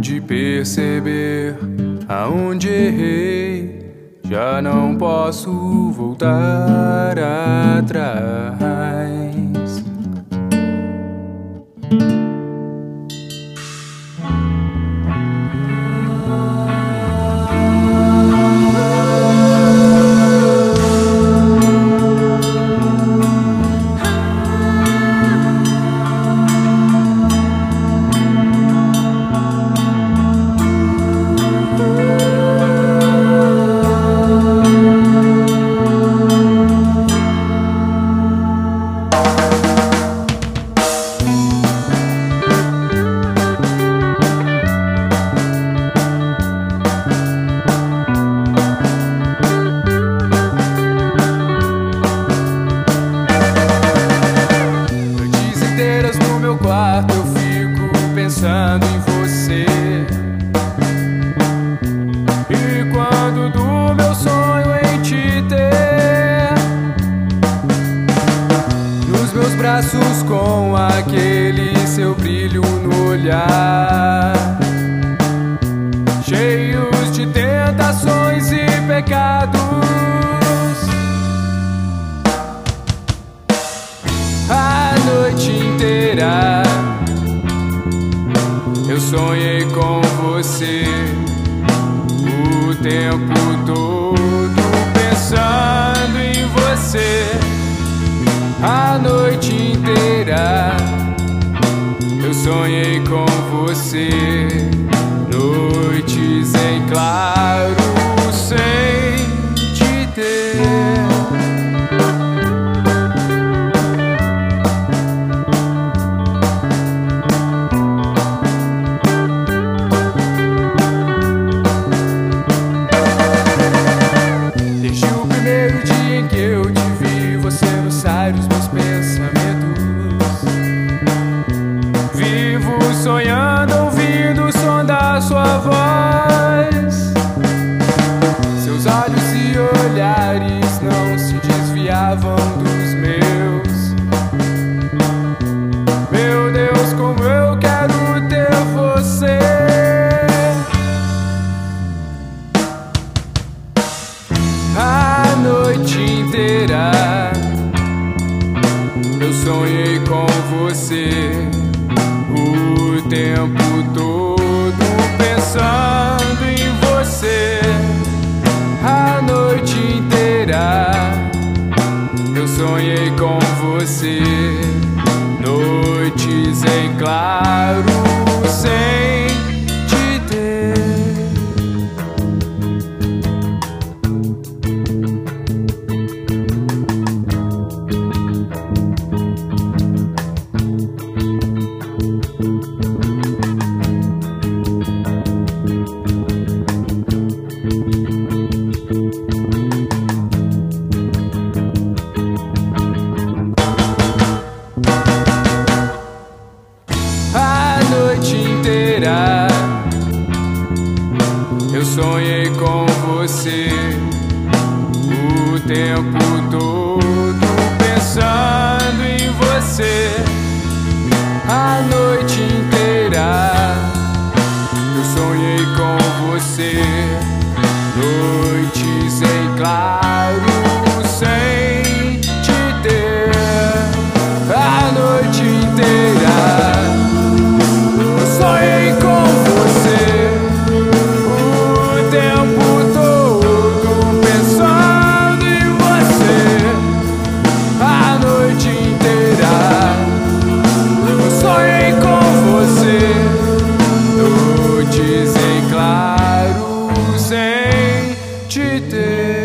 pude perceber aonde errei, já não posso voltar atrás. No meu quarto eu fico pensando em você, e quando do meu sonho em te ter nos meus braços, com aquele seu brilho no olhar, cheios de tentações e pecados, a noite inteira eu sonhei com você, o tempo todo pensando em você. A noite inteira eu sonhei com você, noites em claro sem te ter. Os meus pensamentos, vivo sonhando, ouvindo o som da sua voz. Seus olhos e olhares não se desviavam dos meus. Meu Deus, como eu quero ter você. A noite inteira eu sonhei com você, o tempo todo pensando em você. A noite inteira eu sonhei com você, noites em claro sem te ter. Eu sonhei com você, o tempo todo pensando em você. A noite inteira eu sonhei com você, noites em claro sem te ter. A noite inteira eu sonhei com você, o tempo todo pensando em você. A noite inteira eu sonhei com você, noites em claro sem te ter.